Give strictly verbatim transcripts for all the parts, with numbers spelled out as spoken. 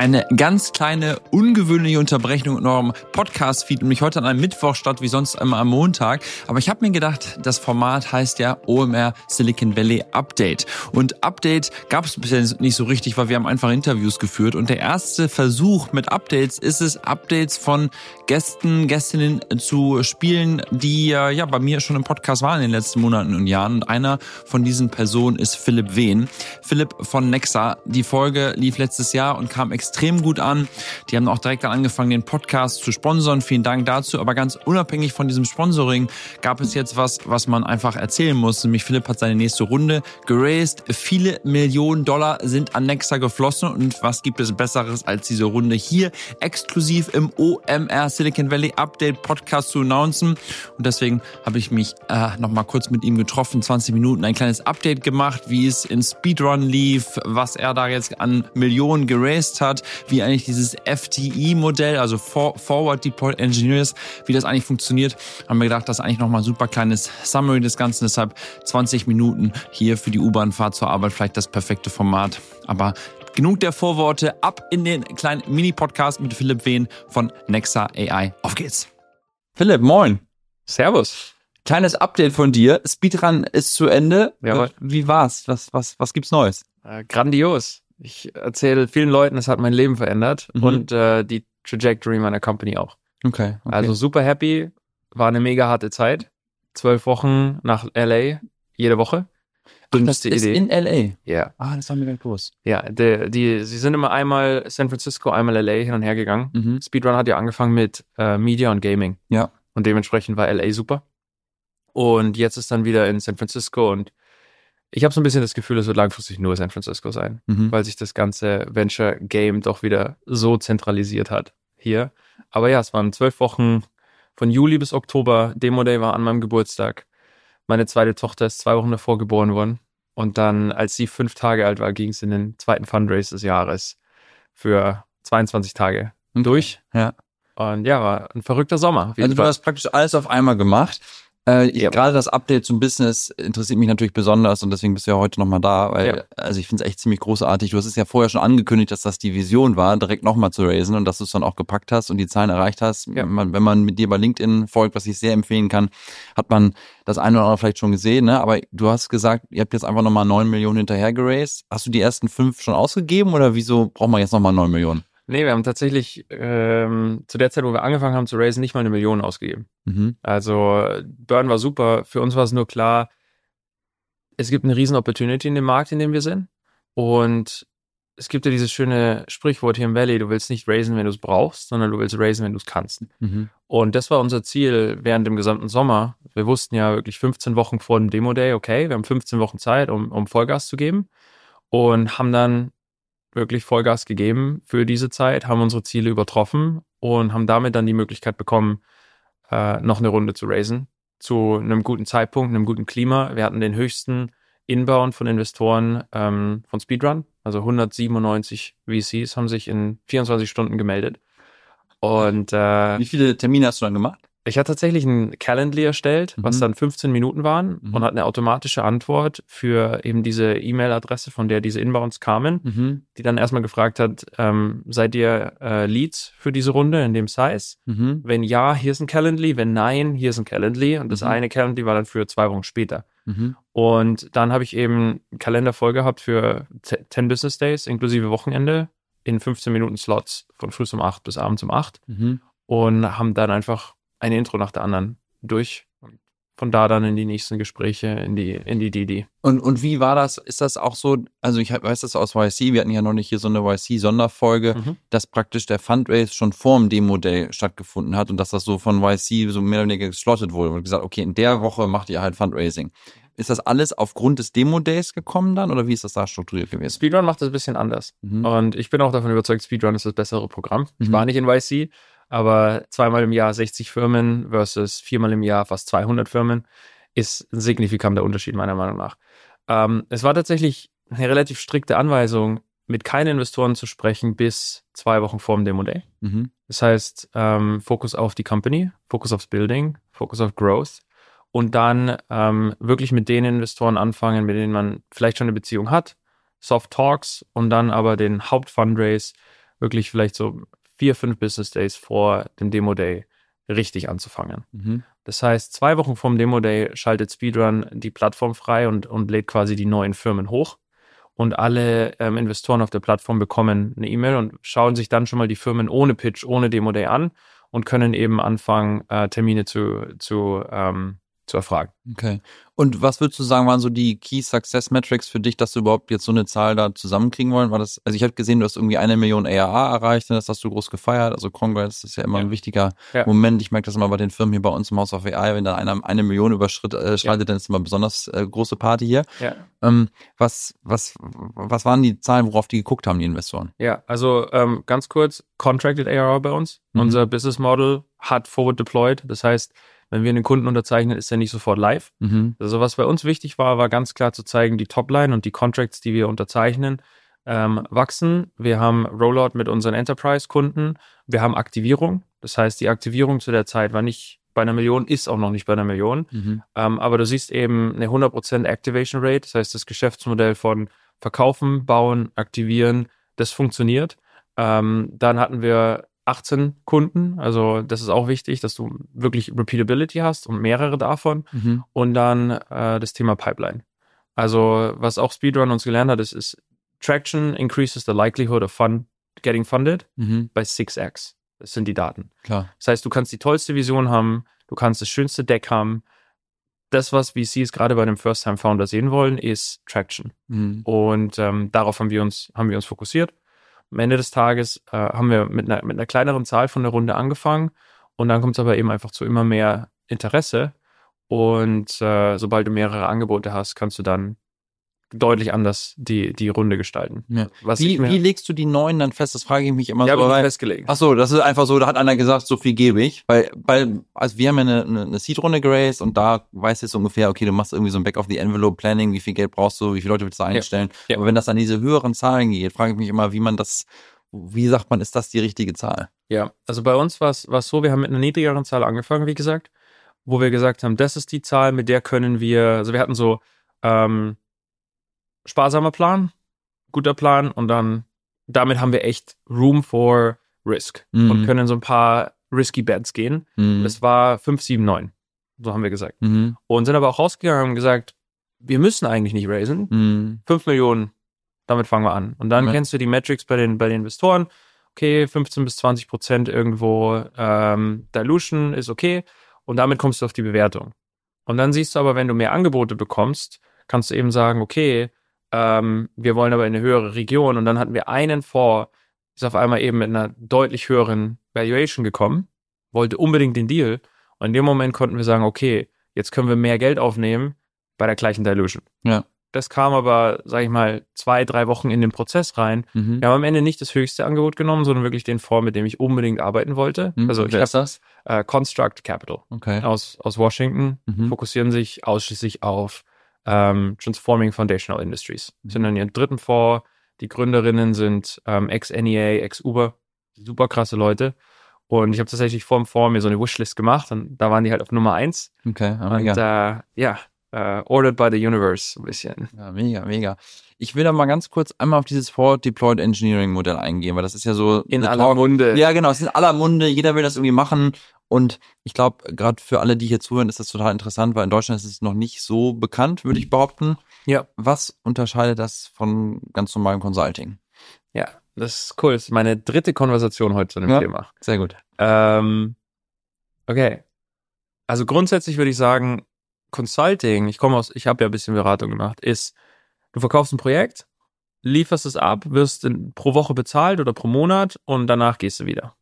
Eine ganz kleine, ungewöhnliche Unterbrechung in eurem Podcast-Feed, nämlich heute an einem Mittwoch statt wie sonst immer am Montag. Aber ich habe mir gedacht, das Format heißt ja O M R Silicon Valley Update. Und Update gab es bisher nicht so richtig, weil wir haben einfach Interviews geführt. Und der erste Versuch mit Updates ist es, Updates von Gästen, Gästinnen zu spielen, die ja bei mir schon im Podcast waren in den letzten Monaten und Jahren. Und einer von diesen Personen ist Philipp Wehn. Philipp von Nexa. Die Folge lief letztes Jahr und kam extrem gut an. Die haben auch direkt dann angefangen, den Podcast zu sponsern. Vielen Dank dazu. Aber ganz unabhängig von diesem Sponsoring gab es jetzt was, was man einfach erzählen muss. Nämlich Philipp hat seine nächste Runde geraced. Viele Millionen Dollar sind an Nexa geflossen. Und was gibt es Besseres als diese Runde hier exklusiv im O M R Silicon Valley Update Podcast zu announcen? Und deswegen habe ich mich äh, noch mal kurz mit ihm getroffen, zwanzig Minuten, ein kleines Update gemacht, wie es in Speedrun lief, was er da jetzt an Millionen geraced hat, wie eigentlich dieses F T E-Modell, also Forward Deployed Engineers, wie das eigentlich funktioniert. Haben wir gedacht, das ist eigentlich nochmal ein super kleines Summary des Ganzen. Deshalb zwanzig Minuten hier für die U-Bahn-Fahrt zur Arbeit, vielleicht das perfekte Format. Aber genug der Vorworte, ab in den kleinen Mini-Podcast mit Philipp Wehn von Nexa A I. Auf geht's. Philipp, moin. Servus. Kleines Update von dir. Speedrun ist zu Ende. Jawohl. Wie war's? Was, was, was gibt's Neues? Äh, grandios. Ich erzähle vielen Leuten, es hat mein Leben verändert Mhm. und äh, die Trajectory meiner Company auch. Okay, okay. Also super happy, war eine mega harte Zeit. Zwölf Wochen nach L A, jede Woche. Ach, das Dümmste ist Idee. in L A. Ja, Ah, das war mir ganz groß. ja. Die, die, sie sind immer einmal San Francisco, einmal L A hin und her gegangen. Mhm. Speedrun hat ja angefangen mit äh, Media und Gaming. Ja. Und dementsprechend war L A super. Und jetzt ist dann wieder in San Francisco und ich habe so ein bisschen das Gefühl, es wird langfristig nur San Francisco sein, Mhm. weil sich das ganze Venture-Game doch wieder so zentralisiert hat hier. Aber ja, es waren zwölf Wochen von Juli bis Oktober. Demo Day war an meinem Geburtstag. Meine zweite Tochter ist zwei Wochen davor geboren worden. Und dann, als sie fünf Tage alt war, ging es in den zweiten Fundraise des Jahres für zweiundzwanzig Tage durch. Ja. Und ja, war ein verrückter Sommer. Auf jeden Also du Fall. hast praktisch alles auf einmal gemacht. Äh, ich, Ja. Gerade das Update zum Business interessiert mich natürlich besonders und deswegen bist du ja heute nochmal da, weil Ja. also ich finde es echt ziemlich großartig. Du hast es ja vorher schon angekündigt, dass das die Vision war, direkt nochmal zu raisen und dass du es dann auch gepackt hast und die Zahlen erreicht hast. Ja. Wenn, man, wenn man mit dir bei LinkedIn folgt, was ich sehr empfehlen kann, hat man das eine oder andere vielleicht schon gesehen, ne? Aber du hast gesagt, ihr habt jetzt einfach nochmal neun Millionen hinterher geraced. Hast du die ersten fünf schon ausgegeben oder wieso braucht man jetzt nochmal neun Millionen? Nee, wir haben tatsächlich ähm, zu der Zeit, wo wir angefangen haben zu raisen, nicht mal eine Million ausgegeben. Mhm. Also Burn war super. Für uns war es nur klar, es gibt eine riesen Opportunity in dem Markt, in dem wir sind. Und es gibt ja dieses schöne Sprichwort hier im Valley, du willst nicht raisen, wenn du es brauchst, sondern du willst raisen, wenn du es kannst. Mhm. Und das war unser Ziel während dem gesamten Sommer. Wir wussten ja wirklich fünfzehn Wochen vor dem Demo-Day, okay, wir haben fünfzehn Wochen Zeit, um, um Vollgas zu geben. Und haben dann wirklich Vollgas gegeben für diese Zeit, haben unsere Ziele übertroffen und haben damit dann die Möglichkeit bekommen, äh, noch eine Runde zu raisen. Zu einem guten Zeitpunkt, einem guten Klima. Wir hatten den höchsten Inbound von Investoren ähm, von Speedrun. Also hundertsiebenundneunzig V Cs haben sich in vierundzwanzig Stunden gemeldet. Und äh, Wie viele Termine hast du dann gemacht? ich hatte tatsächlich ein Calendly erstellt, was Mhm. dann fünfzehn Minuten waren Mhm. und hat eine automatische Antwort für eben diese E-Mail-Adresse, von der diese Inbounds kamen, Mhm. die dann erstmal gefragt hat, ähm, seid ihr äh, Leads für diese Runde in dem Size? Mhm. Wenn ja, hier ist ein Calendly, wenn nein, hier ist ein Calendly und das Mhm. eine Calendly war dann für zwei Wochen später. Mhm. Und dann habe ich eben einen Kalender voll gehabt für zehn Business Days inklusive Wochenende in fünfzehn Minuten Slots von früh um acht bis abends um acht Mhm. und haben dann einfach eine Intro nach der anderen durch und von da dann in die nächsten Gespräche, in die in die D D. Und, und wie war das? Ist das auch so, also ich weiß das aus Y C, wir hatten ja noch nicht hier so eine Y C-Sonderfolge, Mhm. dass praktisch der Fundraise schon vor dem Demo-Day stattgefunden hat und dass das so von Y C so mehr oder weniger geslottet wurde und gesagt, okay, in der Woche macht ihr halt Fundraising. Ist das alles aufgrund des Demo-Days gekommen dann oder wie ist das da strukturiert gewesen? Speedrun macht das ein bisschen anders. Mhm. Und ich bin auch davon überzeugt, Speedrun ist das bessere Programm. Ich Mhm. war nicht in Y C, aber zweimal im Jahr sechzig Firmen versus viermal im Jahr fast zweihundert Firmen ist ein signifikanter Unterschied meiner Meinung nach. Ähm, es war tatsächlich eine relativ strikte Anweisung, mit keinen Investoren zu sprechen bis zwei Wochen vor dem Demo Day. Mhm. Das heißt, ähm, Fokus auf die Company, Fokus aufs Building, Fokus auf Growth und dann ähm, wirklich mit den Investoren anfangen, mit denen man vielleicht schon eine Beziehung hat, Soft Talks und dann aber den Hauptfundraise wirklich vielleicht so vier, fünf Business Days vor dem Demo Day richtig anzufangen. Mhm. Das heißt, zwei Wochen vom Demo Day schaltet Speedrun die Plattform frei und, und lädt quasi die neuen Firmen hoch. Und alle ähm, Investoren auf der Plattform bekommen eine E-Mail und schauen sich dann schon mal die Firmen ohne Pitch, ohne Demo Day an und können eben anfangen, äh, Termine zu, zu, ähm, zu erfragen. Okay. Und was würdest du sagen, waren so die Key Success Metrics für dich, dass du überhaupt jetzt so eine Zahl da zusammenkriegen wollen? War das, also ich habe gesehen, du hast irgendwie eine Million A R A erreicht, das hast du groß gefeiert. Also Congrats, das ist ja immer Ja. ein wichtiger Ja. Moment. Ich merke das immer bei den Firmen hier bei uns im House of A I, wenn da einer eine Million überschreitet, äh, schreitet, Ja. dann ist immer besonders äh, große Party hier. Ja. Ähm, was, was, was waren die Zahlen, worauf die geguckt haben, die Investoren? Ja, also ähm, ganz kurz, Contracted A R A bei uns. Mhm. Unser Business Model hat Forward Deployed. Das heißt, wenn wir einen Kunden unterzeichnen, ist er nicht sofort live. Mhm. Also was bei uns wichtig war, war ganz klar zu zeigen, die Topline und die Contracts, die wir unterzeichnen, ähm, wachsen. Wir haben Rollout mit unseren Enterprise-Kunden. Wir haben Aktivierung. Das heißt, die Aktivierung zu der Zeit war nicht bei einer Million, ist auch noch nicht bei einer Million. Mhm. Ähm, aber du siehst eben eine hundert Prozent Activation Rate. Das heißt, das Geschäftsmodell von Verkaufen, Bauen, Aktivieren, das funktioniert. Ähm, dann hatten wir achtzehn Kunden. Also das ist auch wichtig, dass du wirklich Repeatability hast und mehrere davon. Mhm. Und dann äh, das Thema Pipeline. Also was auch Speedrun uns gelernt hat, ist, ist Traction increases the likelihood of fund getting funded Mhm. by six x. Das sind die Daten. Klar. Das heißt, du kannst die tollste Vision haben, du kannst das schönste Deck haben. Das, was V Cs gerade bei einem First-Time-Founder sehen wollen, ist Traction. Mhm. Und ähm, darauf haben wir uns, haben wir uns fokussiert. Am Ende des Tages äh, haben wir mit einer, mit einer kleineren Zahl von der Runde angefangen und dann kommt es aber eben einfach zu immer mehr Interesse und äh, sobald du mehrere Angebote hast, kannst du dann deutlich anders die, die Runde gestalten. Ja. Was Wie, ich mir, wie legst du die neuen dann fest? Das frage ich mich immer die so. habe ich nicht weil- festgelegt. Ach so, das ist einfach so, da hat einer gesagt, so viel gebe ich, weil, weil, also wir haben ja eine, eine, eine Seed-Runde geraced und da weißt du jetzt ungefähr, okay, du machst irgendwie so ein Back-of-the-Envelope-Planning, wie viel Geld brauchst du, wie viele Leute willst du einstellen, Ja. aber wenn das an diese höheren Zahlen geht, frage ich mich immer, wie man das, wie sagt man, ist das die richtige Zahl? Ja, also bei uns war es so, wir haben mit einer niedrigeren Zahl angefangen, wie gesagt, wo wir gesagt haben, das ist die Zahl, mit der können wir, also wir hatten so ähm, sparsamer Plan, guter Plan und dann damit haben wir echt Room for Risk Mhm. und können so ein paar risky Bets gehen. Mhm. Das war fünf, sieben, neun, so haben wir gesagt. Mhm. Und sind aber auch rausgegangen und haben gesagt, wir müssen eigentlich nicht raisen, Mhm. fünf Millionen, damit fangen wir an. Und dann Ja. kennst du die Metrics bei den, bei den Investoren, okay, fünfzehn bis zwanzig Prozent irgendwo ähm, Dilution ist okay und damit kommst du auf die Bewertung. Und dann siehst du aber, wenn du mehr Angebote bekommst, kannst du eben sagen, okay, ähm, wir wollen aber in eine höhere Region und dann hatten wir einen Fonds, ist auf einmal eben mit einer deutlich höheren Valuation gekommen, wollte unbedingt den Deal und in dem Moment konnten wir sagen, okay, jetzt können wir mehr Geld aufnehmen bei der gleichen Dilution. Ja. Das kam aber, sag ich mal, zwei, drei Wochen in den Prozess rein. Mhm. Wir haben am Ende nicht das höchste Angebot genommen, sondern wirklich den Fonds, mit dem ich unbedingt arbeiten wollte. Mhm. Also ich Wer ist habe das? äh, Construct Capital Okay. aus, aus Washington, Mhm. fokussieren sich ausschließlich auf ähm, Transforming Foundational Industries. Mhm. Sind in ihrem dritten Fonds. Die Gründerinnen sind ähm, Ex-N E A, Ex-Uber. Super krasse Leute. Und ich habe tatsächlich vor dem Fonds mir so eine Wishlist gemacht und da waren die halt auf Nummer eins. Okay. Oh, Und mega. äh, ja, äh, ordered by the universe so ein bisschen. Ja, mega, mega. Ich will da mal ganz kurz einmal auf dieses Forward Deployed Engineering Modell eingehen, weil das ist ja so In the aller talk- Munde. Ja, genau, es ist in aller Munde, jeder will das irgendwie machen und ich glaube, gerade für alle, die hier zuhören, ist das total interessant, weil in Deutschland ist es noch nicht so bekannt, würde ich behaupten. Ja. Was unterscheidet das von ganz normalem Consulting? Ja, das ist cool. Das ist meine dritte Konversation heute zu dem Ja. Thema. Sehr gut. Ähm, okay. Also grundsätzlich würde ich sagen, Consulting, ich komme aus, ich habe ja ein bisschen Beratung gemacht, ist, du verkaufst ein Projekt, lieferst es ab, wirst in, pro Woche bezahlt oder pro Monat und danach gehst du wieder.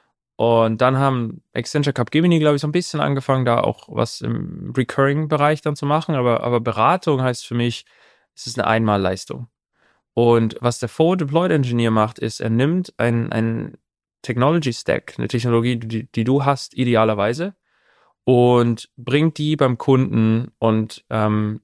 Und dann haben Accenture Capgemini, glaube ich, so ein bisschen angefangen, da auch was im Recurring-Bereich dann zu machen, aber, aber Beratung heißt für mich, es ist eine Einmalleistung. Und was der Forward Deployed Engineer macht, ist, er nimmt ein, ein Technology Stack, eine Technologie, die, die du hast, idealerweise, und bringt die beim Kunden und ähm,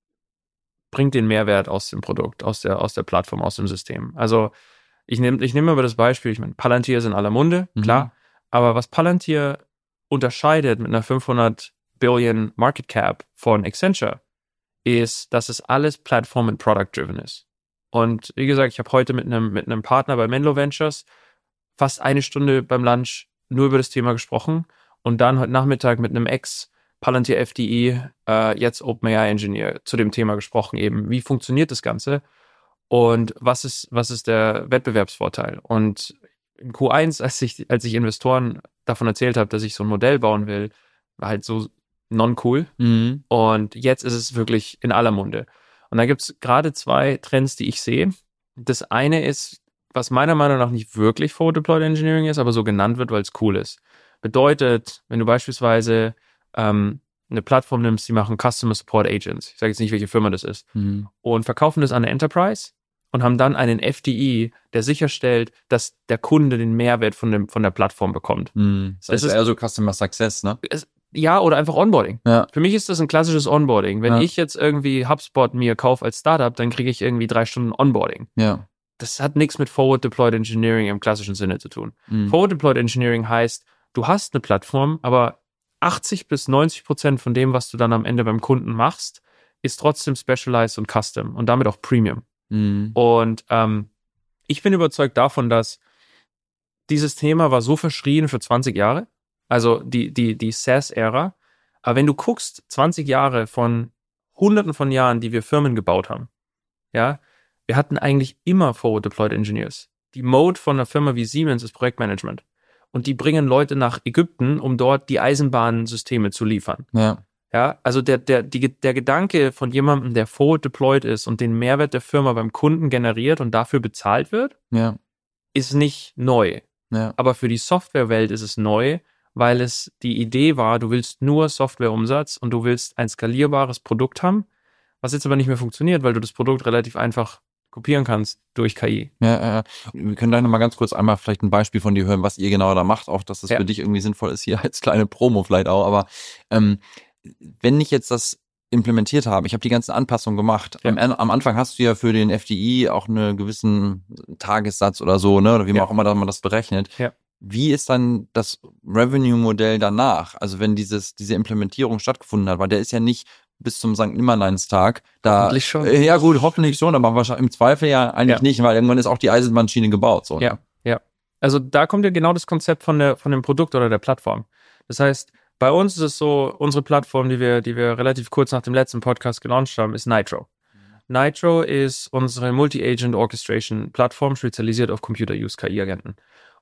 bringt den Mehrwert aus dem Produkt, aus der, aus der Plattform, aus dem System. Also ich nehme ich nehme aber das Beispiel, ich meine, Palantir ist in aller Munde, Mhm. klar, aber was Palantir unterscheidet mit einer fünfhundert Billion Market Cap von Accenture, ist, dass es alles Plattform- und Product-driven ist. Und wie gesagt, ich habe heute mit einem mit einem Partner bei Menlo Ventures fast eine Stunde beim Lunch nur über das Thema gesprochen und dann heute Nachmittag mit einem Ex-Palantir F D E, äh, jetzt OpenAI-Engineer, zu dem Thema gesprochen eben. Wie funktioniert das Ganze und was ist, was ist der Wettbewerbsvorteil? Und in Q eins, als ich, als ich Investoren davon erzählt habe, dass ich so ein Modell bauen will, war halt so non-cool. Mhm. Und jetzt ist es wirklich in aller Munde. Und da gibt es gerade zwei Trends, die ich sehe. Das eine ist, was meiner Meinung nach nicht wirklich Forward Deployed Engineering ist, aber so genannt wird, weil es cool ist. Bedeutet, wenn du beispielsweise ähm, eine Plattform nimmst, die machen Customer Support Agents, ich sage jetzt nicht, welche Firma das ist, Mhm. und verkaufen das an eine Enterprise und haben dann einen F D E, der sicherstellt, dass der Kunde den Mehrwert von, dem, von der Plattform bekommt. Mhm. Das, Das ist ist- eher so Customer Success, ne? Es, ja, oder einfach Onboarding. Ja. Für mich ist das ein klassisches Onboarding. Wenn Ja. ich jetzt irgendwie HubSpot mir kaufe als Startup, dann kriege ich irgendwie drei Stunden Onboarding. Ja. Das hat nichts mit Forward Deployed Engineering im klassischen Sinne zu tun. Mhm. Forward Deployed Engineering heißt, du hast eine Plattform, aber achtzig bis neunzig Prozent von dem, was du dann am Ende beim Kunden machst, ist trotzdem specialized und custom und damit auch Premium. Mhm. Und ähm, ich bin überzeugt davon, dass dieses Thema war so verschrien für zwanzig Jahre, also die, die, die SaaS-Ära. Aber wenn du guckst, zwanzig Jahre von hunderten von Jahren, die wir Firmen gebaut haben, ja, wir hatten eigentlich immer Forward Deployed Engineers. Die Mode von einer Firma wie Siemens ist Projektmanagement. Und die bringen Leute nach Ägypten, um dort die Eisenbahnsysteme zu liefern. Ja. Ja, also der, der, die, der Gedanke von jemandem, der forward deployed ist und den Mehrwert der Firma beim Kunden generiert und dafür bezahlt wird, Ja. ist nicht neu. Ja. Aber für die Softwarewelt ist es neu, weil es die Idee war, du willst nur Softwareumsatz und du willst ein skalierbares Produkt haben, was jetzt aber nicht mehr funktioniert, weil du das Produkt relativ einfach kopieren kannst durch K I. Ja, äh, wir können gleich nochmal ganz kurz einmal vielleicht ein Beispiel von dir hören, was ihr genau da macht, auch dass das Ja. für dich irgendwie sinnvoll ist, hier als kleine Promo vielleicht auch, aber ähm, wenn ich jetzt das implementiert habe, ich habe die ganzen Anpassungen gemacht, Ja. am, am Anfang hast du ja für den F D I auch einen gewissen Tagessatz oder so, ne, oder wie man Ja. auch immer man das berechnet. Ja. Wie ist dann das Revenue-Modell danach? Also wenn dieses diese Implementierung stattgefunden hat, weil der ist ja nicht bis zum Sankt Nimmerleinstag da. Hoffentlich schon. Äh, Ja gut, hoffentlich schon, aber wahrscheinlich im Zweifel ja eigentlich Ja. nicht, weil irgendwann ist auch die Eisenbahnschiene gebaut. So, ne? Ja, ja. Also da kommt ja genau das Konzept von der von dem Produkt oder der Plattform. Das heißt, bei uns ist es so, unsere Plattform, die wir, die wir relativ kurz nach dem letzten Podcast gelauncht haben, ist Nitro. Nitro ist unsere Multi-Agent Orchestration Plattform, spezialisiert auf Computer-Use-K I-Agenten.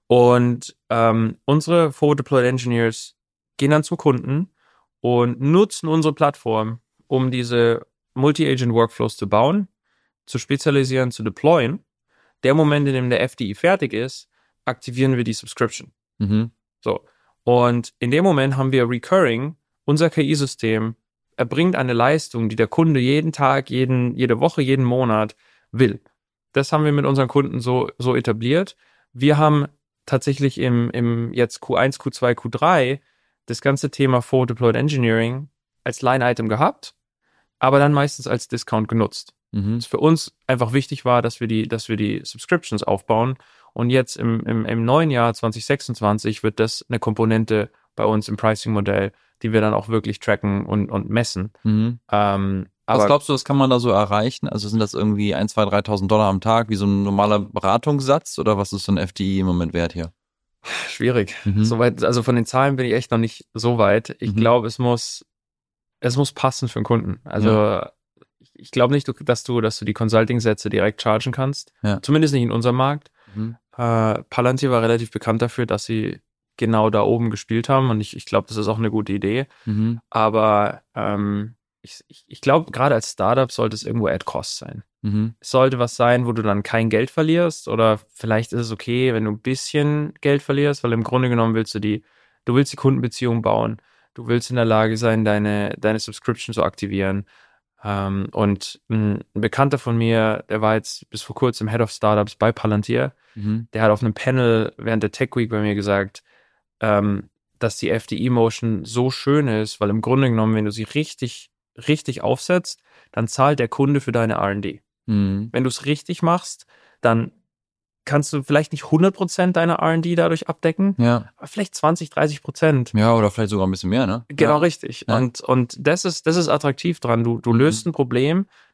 Und ähm, unsere Forward Deployed Engineers gehen dann zu Kunden und nutzen unsere Plattform, um diese Multi-Agent Workflows zu bauen, zu spezialisieren, zu deployen. Der Moment, in dem der F D E fertig ist, aktivieren wir die Subscription. Mhm. So. Und in dem Moment haben wir Recurring, unser K I-System erbringt eine Leistung, die der Kunde jeden Tag, jeden, jede Woche, jeden Monat will. Das haben wir mit unseren Kunden so, so etabliert. Wir haben tatsächlich im, im jetzt Q eins, Q zwei, Q drei das ganze Thema Forward Deployed Engineering als Line-Item gehabt, aber dann meistens als Discount genutzt. Mhm. Was für uns einfach wichtig war, dass wir die, dass wir die Subscriptions aufbauen. Und jetzt im, im, im neuen Jahr zwanzig sechsundzwanzig wird das eine Komponente bei uns im Pricing-Modell, die wir dann auch wirklich tracken und, und messen. Mhm. Ähm, Was aber glaubst du, das kann man da so erreichen? Also sind das irgendwie ein, zwei, dreitausend Dollar am Tag, wie so ein normaler Beratungssatz, oder was ist so ein F D I im Moment wert hier? schwierig. Mhm. Soweit, also von den Zahlen bin ich echt noch nicht so weit. Ich Mhm. glaube, es muss, es muss passen für den Kunden. Also ich, ich glaube nicht, du- dass du, dass du die Consulting-Sätze direkt chargen kannst. Ja. Zumindest nicht in unserem Markt. Mhm. Äh, Palantir war relativ bekannt dafür, dass sie genau da oben gespielt haben und ich, ich glaube, das ist auch eine gute Idee. Mhm. Aber ähm, ich, ich, ich glaube, gerade als Startup sollte es irgendwo at cost sein. Mhm. Es sollte was sein, wo du dann kein Geld verlierst oder vielleicht ist es okay, wenn du ein bisschen Geld verlierst, weil im Grunde genommen willst du die, du willst die Kundenbeziehung bauen, du willst in der Lage sein, deine, deine Subscription zu aktivieren. Ähm, und ein, ein Bekannter von mir, der war jetzt bis vor kurzem Head of Startups bei Palantir, Mhm. der hat auf einem Panel während der Tech Week bei mir gesagt, ähm, dass die F D E-Motion so schön ist, weil im Grunde genommen, wenn du sie richtig, richtig aufsetzt, dann zahlt der Kunde für deine R und D. Mhm. Wenn du es richtig machst, dann kannst du vielleicht nicht hundert Prozent deiner R und D dadurch abdecken, Ja. aber vielleicht zwanzig, dreißig Prozent. Ja, oder vielleicht sogar ein bisschen mehr, ne? Genau, Ja. richtig. Ja. Und, und das ist, das ist attraktiv dran. Du, du löst Mhm. ein Problem,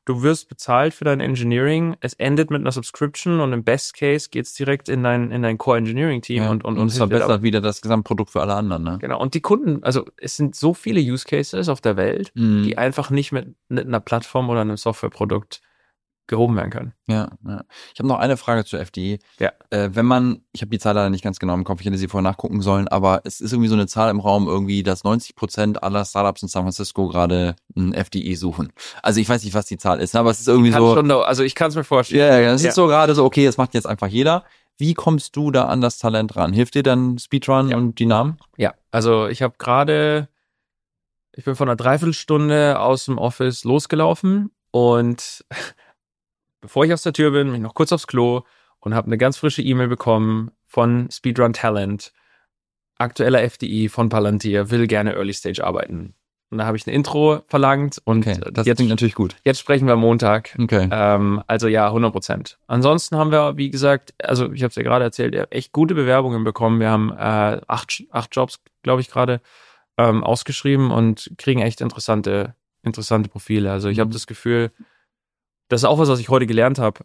du wirst bezahlt für dein Engineering, es endet mit einer Subscription und im Best Case geht's direkt in dein, in dein Core-Engineering-Team Ja, und, und, und und es verbessert wieder das Gesamtprodukt für alle anderen, ne? Genau, und die Kunden, also es sind so viele Use Cases auf der Welt, Mhm. die einfach nicht mit, mit einer Plattform oder einem Softwareprodukt gehoben werden können. Ja, ja. Ich habe noch eine Frage zur F D E. Ja. Äh, wenn man, ich habe die Zahl leider nicht ganz genau im Kopf, ich hätte sie vorher nachgucken sollen, aber es ist irgendwie so eine Zahl im Raum, irgendwie, dass neunzig Prozent aller Startups in San Francisco gerade ein F D E suchen. Also ich weiß nicht, was die Zahl ist, aber es ist irgendwie Kann so. schon, also ich kann es mir vorstellen. Ja, yeah, es Ja. ist so gerade so, okay, das macht jetzt einfach jeder. Wie kommst du da an das Talent ran? Hilft dir dann Speedrun Ja. und die Namen? Ja, also ich habe gerade, ich bin von einer Dreiviertelstunde aus dem Office losgelaufen und bevor ich aus der Tür bin, bin ich noch kurz aufs Klo und habe eine ganz frische E-Mail bekommen von Speedrun Talent, aktueller F D E von Palantir, will gerne Early Stage arbeiten. Und da habe ich ein Intro verlangt und Okay, das jetzt, klingt natürlich gut. jetzt sprechen wir Montag. Okay. Ähm, also ja, hundert Prozent. Ansonsten haben wir, wie gesagt, also ich habe es ja gerade erzählt, echt gute Bewerbungen bekommen. Wir haben äh, acht, acht Jobs, glaube ich, gerade ähm, ausgeschrieben und kriegen echt interessante, interessante Profile. Also ich Mhm. habe das Gefühl, das ist auch was, was ich heute gelernt habe.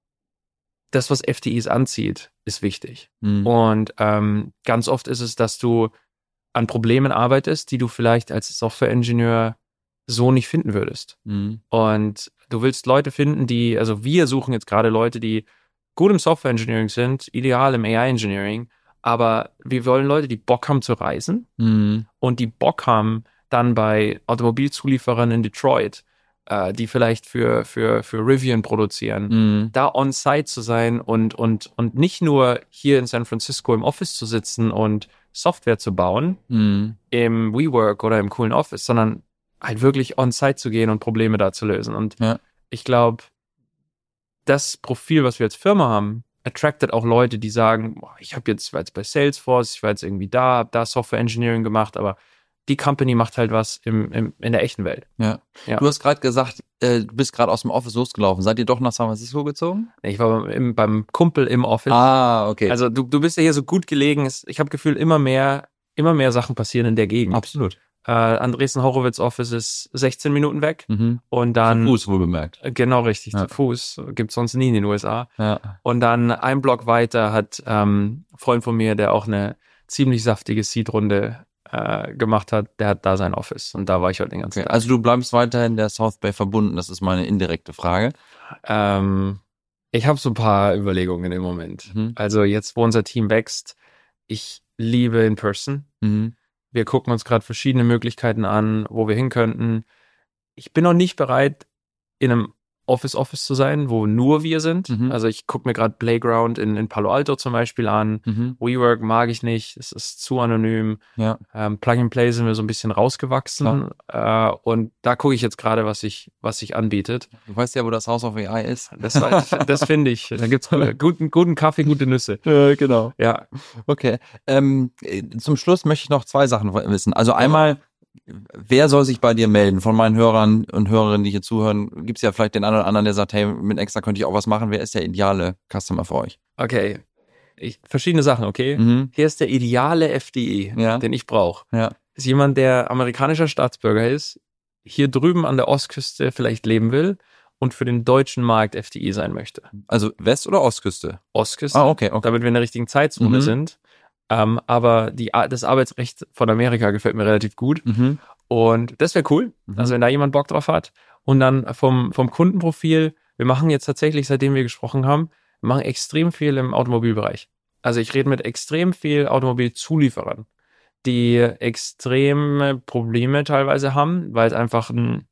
Das, was F D Es anzieht, ist wichtig. Mhm. Und ähm, ganz oft ist es, dass du an Problemen arbeitest, die du vielleicht als Software-Ingenieur so nicht finden würdest. Mhm. Und du willst Leute finden, die, also wir suchen jetzt gerade Leute, die gut im Software-Engineering sind, ideal im A I-Engineering, aber wir wollen Leute, die Bock haben zu reisen Mhm. und die Bock haben, dann bei Automobilzulieferern in Detroit, äh, die vielleicht für, für, für Rivian produzieren, Mhm. da on-site zu sein und, und, und nicht nur hier in San Francisco im Office zu sitzen und Software zu bauen, Mhm. im WeWork oder im coolen Office, sondern halt wirklich on-site zu gehen und Probleme da zu lösen. Und Ja. ich glaube, das Profil, was wir als Firma haben, attracted auch Leute, die sagen, boah, ich habe jetzt, war jetzt bei Salesforce, ich war jetzt irgendwie da, habe da Software Engineering gemacht, aber die Company macht halt was im, im, in der echten Welt. Ja. Ja. Du hast gerade gesagt, äh, du bist gerade aus dem Office losgelaufen. Seid ihr doch nach San Francisco gezogen? Ich war beim, im, beim Kumpel im Office. Ah, okay. Also du, du bist ja hier so gut gelegen. Es- Ich habe Gefühl, immer mehr, immer mehr Sachen passieren in der Gegend. Absolut. Äh, Andresen-Horowitz Office ist sechzehn Minuten weg Mhm. und dann Zu Fuß wohl bemerkt. genau richtig Ja. zu Fuß, gibt's sonst nie in den U S A. Ja. Und dann ein Block weiter hat ähm, ein Freund von mir, der auch eine ziemlich saftige Seed-Runde äh, gemacht hat, der hat da sein Office und da war ich halt den ganzen Okay. Tag. Also du bleibst weiterhin der South Bay verbunden. Das ist meine indirekte Frage. Ähm, ich habe so ein paar Überlegungen im Moment. Mhm. Also jetzt, wo unser Team wächst, ich liebe in Person. Mhm. Wir gucken uns gerade verschiedene Möglichkeiten an, wo wir hin könnten. Ich bin noch nicht bereit, in einem Office-Office zu sein, wo nur wir sind. Mhm. Also ich gucke mir gerade Playground in, in Palo Alto zum Beispiel an. Mhm. WeWork mag ich nicht, es ist zu anonym. Ja. Ähm, Plug and Play sind wir so ein bisschen rausgewachsen. Äh, und da gucke ich jetzt gerade, was sich was sich anbietet. Du weißt ja, wo das House of A I ist. Das, war- das finde ich. Da gibt's guten, guten Kaffee, gute Nüsse. Ja, genau. Ja, Okay. Ähm, äh, zum Schluss möchte ich noch zwei Sachen wissen. Also einmal, wer soll sich bei dir melden? Von meinen Hörern und Hörerinnen, die hier zuhören, gibt es ja vielleicht den einen oder anderen, der sagt, hey, mit Extra könnte ich auch was machen. Wer ist der ideale Customer für euch? okay. Ich, verschiedene Sachen, okay? Mhm. Hier ist der ideale F D E, Ja. den ich brauche. Ja. Ist jemand, der amerikanischer Staatsbürger ist, hier drüben an der Ostküste vielleicht leben will und für den deutschen Markt F D E sein möchte. Also West- oder Ostküste? Ostküste, Ah, okay, okay. damit wir in der richtigen Zeitzone Mhm. sind. Ähm, aber die, Ar- das Arbeitsrecht von Amerika gefällt mir relativ gut. Mhm. Und das wäre cool, Mhm. also wenn da jemand Bock drauf hat. Und dann vom, vom Kundenprofil, wir machen jetzt tatsächlich, seitdem wir gesprochen haben, wir machen extrem viel im Automobilbereich. Also ich rede mit extrem viel Automobilzulieferern, die extreme Probleme teilweise haben, weil es einfach ein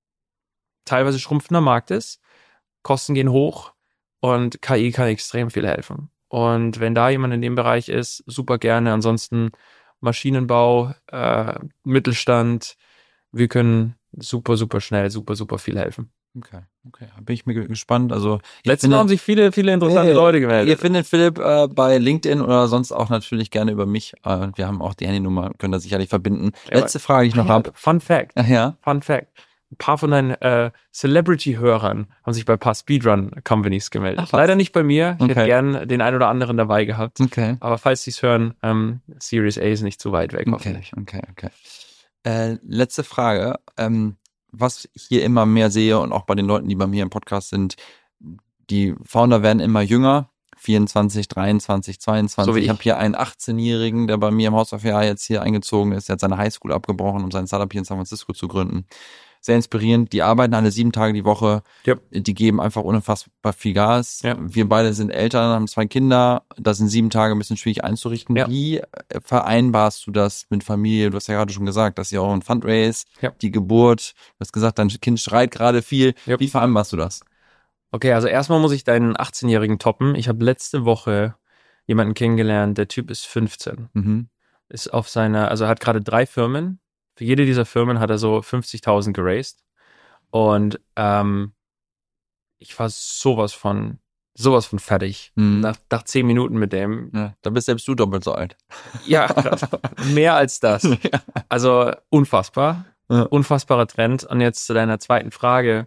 teilweise schrumpfender Markt ist. Kosten gehen hoch und K I kann extrem viel helfen. Und wenn da jemand in dem Bereich ist, super gerne. Ansonsten Maschinenbau, äh, Mittelstand, wir können super, super schnell, super, super viel helfen. Okay, okay. Da bin ich mir ge- gespannt. Also ich Letztes finde- Mal haben sich viele, viele interessante Äh, Leute Ihr gemeldet. findet Philipp äh, bei LinkedIn oder sonst auch natürlich gerne über mich. Äh, wir haben auch die Handynummer, können das sicherlich verbinden. Ja, Letzte Frage, die ich noch habe. Fun Fact, Ach ja. Fun Fact. Ein paar von deinen äh, Celebrity-Hörern haben sich bei ein paar Speedrun-Companies gemeldet. Ach, was? Leider nicht bei mir. Ich Okay. hätte gern den einen oder anderen dabei gehabt. Okay. Aber falls sie es hören, ähm, Series A ist nicht zu weit weg, Okay, hoffentlich. okay, okay. Äh, letzte Frage. Ähm, was ich hier immer mehr sehe und auch bei den Leuten, die bei mir im Podcast sind, die Founder werden immer jünger, vierundzwanzig, dreiundzwanzig, zweiundzwanzig. So wie ich. Ich habe hier einen achtzehnjährigen, der bei mir im House of A I jetzt hier eingezogen ist. Der hat seine Highschool abgebrochen, um sein Startup hier in San Francisco zu gründen. Sehr inspirierend. Die arbeiten alle sieben Tage die Woche. Yep. Die geben einfach unfassbar viel Gas. Ja. Wir beide sind Eltern, haben zwei Kinder. Das sind sieben Tage ein bisschen schwierig einzurichten. Ja. Wie vereinbarst du das mit Familie? Du hast ja gerade schon gesagt, dass ihr auch ein Fundraise, Ja. die Geburt. Du hast gesagt, dein Kind schreit gerade viel. Yep. Wie vereinbarst du das? Okay, also erstmal muss ich deinen achtzehnjährigen toppen. Ich habe letzte Woche jemanden kennengelernt, der Typ ist fünfzehn. Mhm. Ist auf seiner, also hat gerade drei Firmen. Für jede dieser Firmen hat er so fünfzigtausend geraced. Und ähm, ich war sowas von, sowas von fertig. Mhm. Nach, nach zehn Minuten mit dem. Ja, da bist selbst du doppelt so alt. Ja, mehr als das. Also unfassbar. Ja. Unfassbarer Trend. Und jetzt zu deiner zweiten Frage.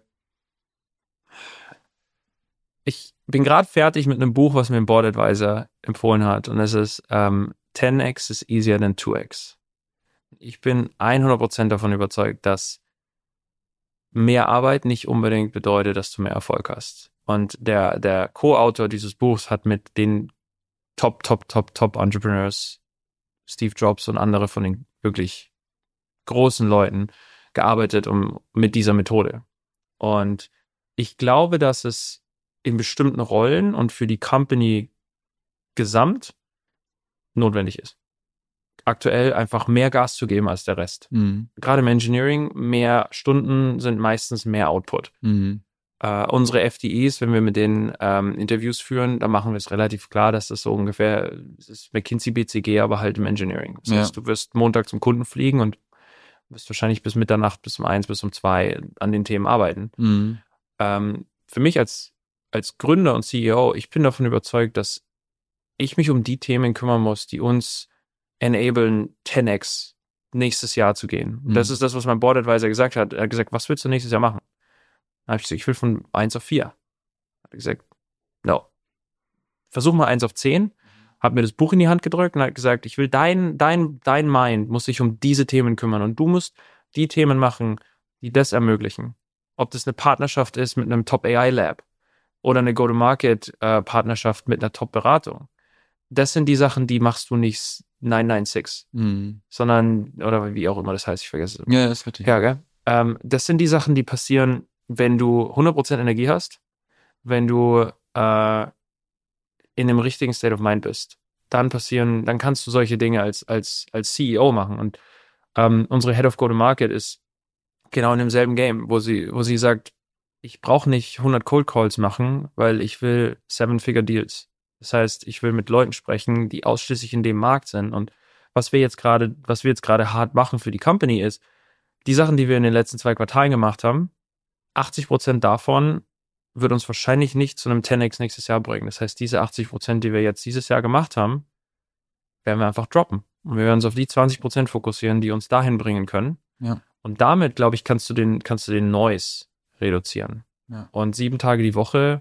Ich bin gerade fertig mit einem Buch, was mir ein Board Advisor empfohlen hat. Und es ist ähm, ten x is easier than two x. Ich bin hundert Prozent davon überzeugt, dass mehr Arbeit nicht unbedingt bedeutet, dass du mehr Erfolg hast. Und der, der Co-Autor dieses Buchs hat mit den Top, Top, Top, Top Entrepreneurs, Steve Jobs und andere von den wirklich großen Leuten gearbeitet um, mit dieser Methode. Und ich glaube, dass es in bestimmten Rollen und für die Company gesamt notwendig ist. Aktuell einfach mehr Gas zu geben als der Rest. Mhm. Gerade im Engineering, mehr Stunden sind meistens mehr Output. Mhm. Uh, unsere F D Es, wenn wir mit denen ähm, Interviews führen, da machen wir es relativ klar, dass das so ungefähr, es ist McKinsey B C G, aber halt im Engineering. Das Ja. heißt, du wirst Montag zum Kunden fliegen und wirst wahrscheinlich bis Mitternacht, bis um eins, bis um zwei an den Themen arbeiten. Mhm. Ähm, für mich als, als Gründer und C E O, ich bin davon überzeugt, dass ich mich um die Themen kümmern muss, die uns enablen, ten x nächstes Jahr zu gehen. Und das Mhm. ist das, was mein Board Advisor gesagt hat. Er hat gesagt, was willst du nächstes Jahr machen? Dann habe ich gesagt, ich will von eins auf vier. Hat er gesagt, no. Versuch mal eins auf zehn. Hat mir das Buch in die Hand gedrückt und hat gesagt, ich will dein, dein, dein Mind muss sich um diese Themen kümmern und du musst die Themen machen, die das ermöglichen. Ob das eine Partnerschaft ist mit einem Top-A I-Lab oder eine Go-to-Market-Partnerschaft mit einer Top-Beratung. Das sind die Sachen, die machst du nicht neun neun sechs, Mhm. sondern, oder wie auch immer das heißt, ich vergesse es. Ja, das ist richtig. Ja, gell? Ähm, das sind die Sachen, die passieren, wenn du hundert Prozent Energie hast, wenn du äh, in einem richtigen State of Mind bist. Dann passieren, dann kannst du solche Dinge als, als, als C E O machen. Und ähm, unsere Head of Go-to-Market ist genau in demselben Game, wo sie, wo sie sagt, ich brauche nicht hundert Cold Calls machen, weil ich will Seven-Figure-Deals. Das heißt, ich will mit Leuten sprechen, die ausschließlich in dem Markt sind. Und was wir jetzt gerade, was wir jetzt gerade hart machen für die Company ist, die Sachen, die wir in den letzten zwei Quartalen gemacht haben, achtzig Prozent davon wird uns wahrscheinlich nicht zu einem ten x nächstes Jahr bringen. Das heißt, diese achtzig Prozent, die wir jetzt dieses Jahr gemacht haben, werden wir einfach droppen. Und wir werden uns auf die zwanzig Prozent fokussieren, die uns dahin bringen können. Ja. Und damit, glaube ich, kannst du den, kannst du den Noise reduzieren. Ja. Und sieben Tage die Woche,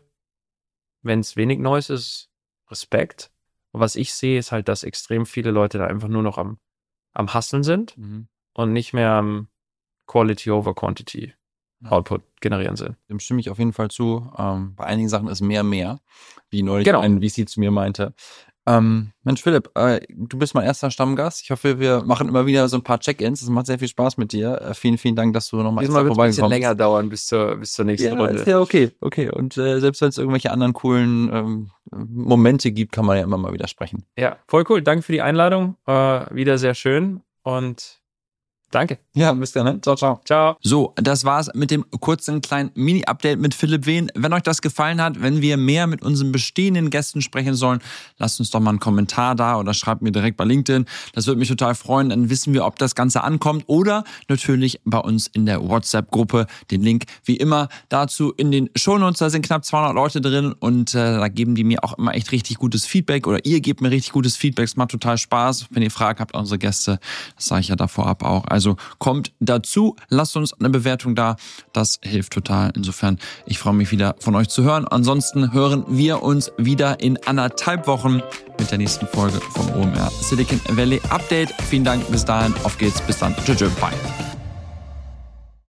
wenn es wenig Noise ist, Respekt. Und was ich sehe, ist halt, dass extrem viele Leute da einfach nur noch am, am Hustlen sind Mhm. und nicht mehr am Quality over Quantity Output generieren sind. Dem stimme ich auf jeden Fall zu. Ähm, bei einigen Sachen ist mehr mehr, wie neulich Genau. ein V C zu mir meinte. Ähm, Mensch, Philipp, äh, du bist mein erster Stammgast. Ich hoffe, wir machen immer wieder so ein paar Check-ins. Es macht sehr viel Spaß mit dir. Äh, vielen, vielen Dank, dass du nochmal Diesmal wird es ein bisschen vorbeigekommen länger dauern bis zur, bis zur nächsten Ja, Runde. ist ja okay, okay. Und äh, selbst wenn es irgendwelche anderen coolen ähm, Momente gibt, kann man ja immer mal wieder sprechen. Ja, voll cool. Danke für die Einladung. Äh, wieder sehr schön und danke. Ja, bis dann, ne? Ciao, ciao. Ciao. So, das war's mit dem kurzen kleinen Mini-Update mit Philipp Wehn. Wenn euch das gefallen hat, wenn wir mehr mit unseren bestehenden Gästen sprechen sollen, lasst uns doch mal einen Kommentar da oder schreibt mir direkt bei LinkedIn. Das würde mich total freuen. Dann wissen wir, ob das Ganze ankommt oder natürlich bei uns in der WhatsApp-Gruppe. Den Link wie immer dazu in den Shownotes. Da sind knapp zweihundert Leute drin und äh, da geben die mir auch immer echt richtig gutes Feedback oder ihr gebt mir richtig gutes Feedback. Es macht total Spaß. Wenn ihr Fragen habt, unsere Gäste, das sage ich ja davor ab auch. Also kommt dazu, lasst uns eine Bewertung da, das hilft total. Insofern, ich freue mich wieder von euch zu hören. Ansonsten hören wir uns wieder in anderthalb Wochen mit der nächsten Folge vom O M R Silicon Valley Update. Vielen Dank, bis dahin, auf geht's, bis dann, tschüss, bye.